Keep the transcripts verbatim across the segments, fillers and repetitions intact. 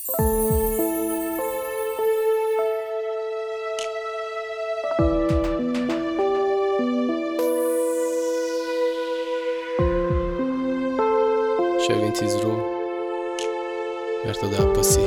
شوین تیز رو مرداد عباسی.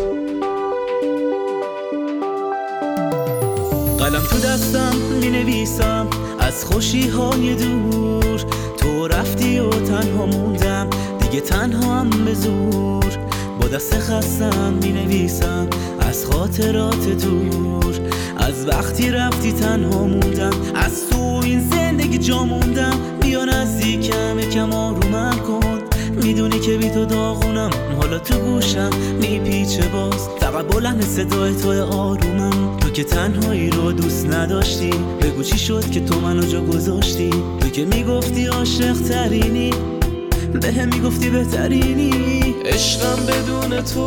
قلم تو دستم می نویسم از خوشی های دور، تو رفتی و تنها موندم دیگه تنها هم به زور. با دست خستم می نویسم از خاطرات دور، از وقتی رفتی تنها موندم، از تو این زندگی جا موندم. بیا نزدیکم یکم آرومم کن، میدونی که بی تو داغونم، حالا تو گوشم میپیچه باز فقط بلند صدای توی آرومم. تو که تنهایی رو دوست نداشتی، بگو چی شد که تو منو جا گذاشتی؟ تو که میگفتی عاشق ترینی، به هم میگفتی بهترینی. عشقم بدون تو،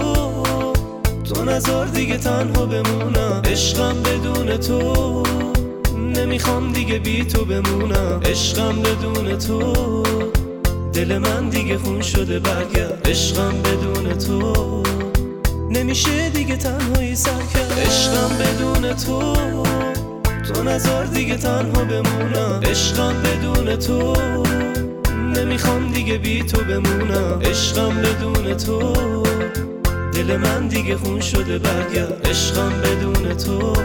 تو نذار دیگه تنها بمونم. عشقم بدون تو، نمیخوام دیگه بی تو بمونم. عشقم بدون تو، دل من دیگه خون شده برگرد. عشقم بدون تو، نمیشه دیگه تنهایی سر کرد. عشقم بدون تو، تو نذار دیگه تنها بمونم. عشقم بدون تو، نمیخوام دیگه بی تو بمونم. عشقم بدون تو، دل من دیگه خون شده برگرد. عشقم بدون تو،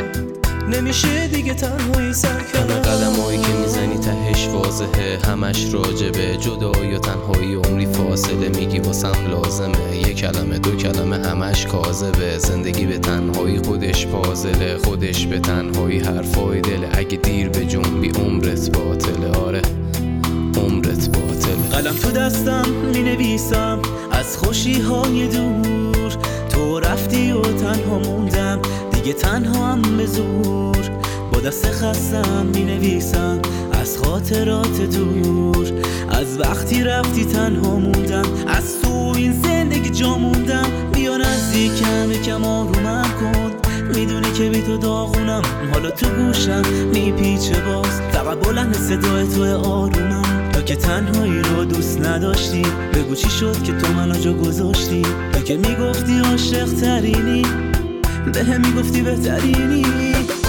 نمیشه دیگه تنهایی سر کرد. همه قدمایی که میزنی تهش واضحه، همش راجبه جدایی و تنهایی. عمری فاصله میگی واسم لازمه، یه کلمه دو کلمه همش کاذبه. زندگی به تنهایی خودش پازله، خودش به تنهایی حرفای دله. اگه دیر به جنبی عمرت باطله، آره عمرت باطله. قلم تو دستم می نویسم از خوشی های دور، تو رفتی و تنها موندم دیگه تنها هم به زور. با دست خستم می نویسم از خاطرات دور، از وقتی رفتی تنها موندم، از تو این زندگی جا موندم. بیا نزدیکم یکم آرومم کن، میدونی که بی تو داغونم، حالا تو گوشم میپیچه باز فقط بلند صدای توی آرومم. تو که تنهایی رو دوست نداشتی، بگو چی شد که تو منو جا گذاشتی؟ تو که میگفتی عاشق ترینی، به هم میگفتی بهترینی.